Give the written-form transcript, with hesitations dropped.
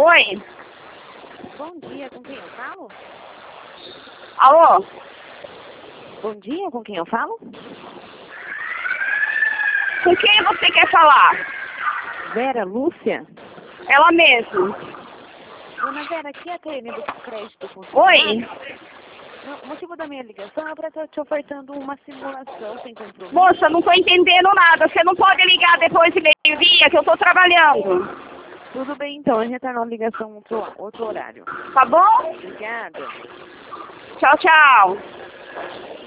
Oi? Bom dia, com quem eu falo? Alô? Bom dia, com quem eu falo? Com quem você quer falar? Vera Lúcia? Ela mesmo. Dona Vera, aqui é a TN do Crédito Oi? O motivo da minha ligação é para estar te ofertando uma simulação sem compromisso. Moça, não tô entendendo nada. Você não pode ligar depois de meio-dia que eu tô trabalhando. Tudo bem, então. Eu retorno a ligação outro horário. Tá bom? Obrigada. Tchau, tchau.